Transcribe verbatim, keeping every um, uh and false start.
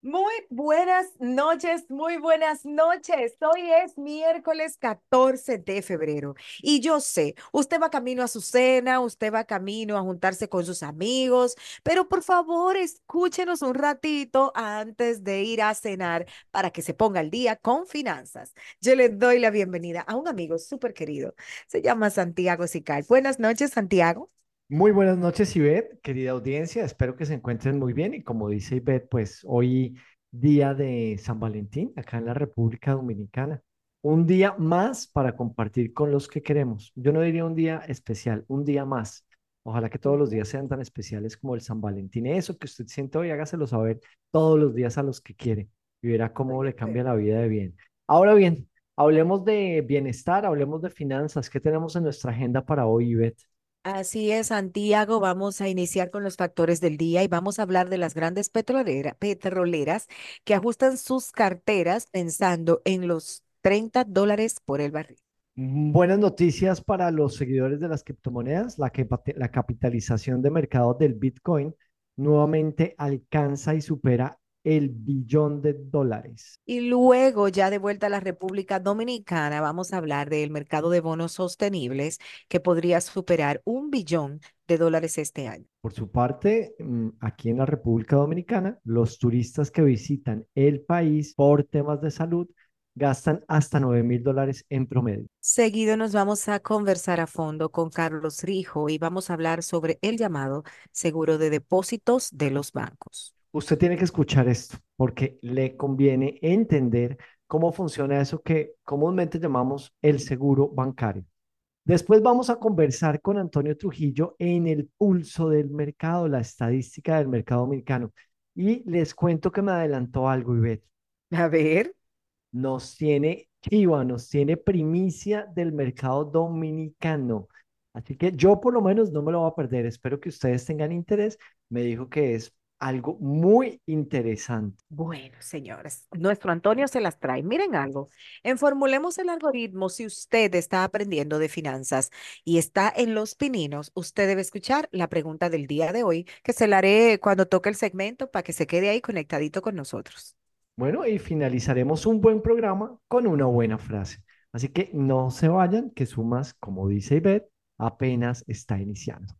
Muy buenas noches, muy buenas noches. Hoy es miércoles catorce de febrero y yo sé, usted va camino a su cena, usted va camino a juntarse con sus amigos, pero por favor escúchenos un ratito antes de ir a cenar para que se ponga al día con finanzas. Yo le doy la bienvenida a un amigo súper querido. Se llama Santiago Sical. Buenas noches, Santiago. Muy buenas noches, Ivette, querida audiencia. Espero que se encuentren muy bien. Y como dice Ivette, pues hoy día de San Valentín, acá en la República Dominicana. Un día más para compartir con los que queremos. Yo no diría un día especial, un día más. Ojalá que todos los días sean tan especiales como el San Valentín. Eso que usted siente hoy, hágaselo saber todos los días a los que quiere y verá cómo le cambia la vida de bien. Ahora bien, hablemos de bienestar, hablemos de finanzas. ¿Qué tenemos en nuestra agenda para hoy, Ivette? Así es, Santiago. Vamos a iniciar con los factores del día y vamos a hablar de las grandes petrolera- petroleras que ajustan sus carteras pensando en los treinta dólares por el barril. Mm, Buenas noticias para los seguidores de las criptomonedas. La, capita- la capitalización de mercado del Bitcoin nuevamente alcanza y supera el billón de dólares. Y luego, ya de vuelta a la República Dominicana, vamos a hablar del mercado de bonos sostenibles que podría superar un billón de dólares este año. Por su parte, mm, aquí en la República Dominicana, los turistas que visitan el país por temas de salud gastan hasta nueve mil dólares en promedio. Seguido nos vamos a conversar a fondo con Carlos Rijo y vamos a hablar sobre el llamado seguro de depósitos de los bancos. Usted tiene que escuchar esto porque le conviene entender cómo funciona eso que comúnmente llamamos el seguro bancario. Después vamos a conversar con Antonio Trujillo en el pulso del mercado, la estadística del mercado dominicano. Y les cuento que me adelantó algo, Ivette. A ver. Nos tiene chiva, nos tiene primicia del mercado dominicano. Así que yo por lo menos no me lo voy a perder. Espero que ustedes tengan interés. Me dijo que es algo muy interesante. Bueno, señores, nuestro Antonio se las trae. Miren algo, en Formulemos el algoritmo, si usted está aprendiendo de finanzas y está en los pininos, usted debe escuchar la pregunta del día de hoy, que se la haré cuando toque el segmento para que se quede ahí conectadito con nosotros. Bueno, y finalizaremos un buen programa con una buena frase. Así que no se vayan, que Sumas, como dice Ivette, apenas está iniciando.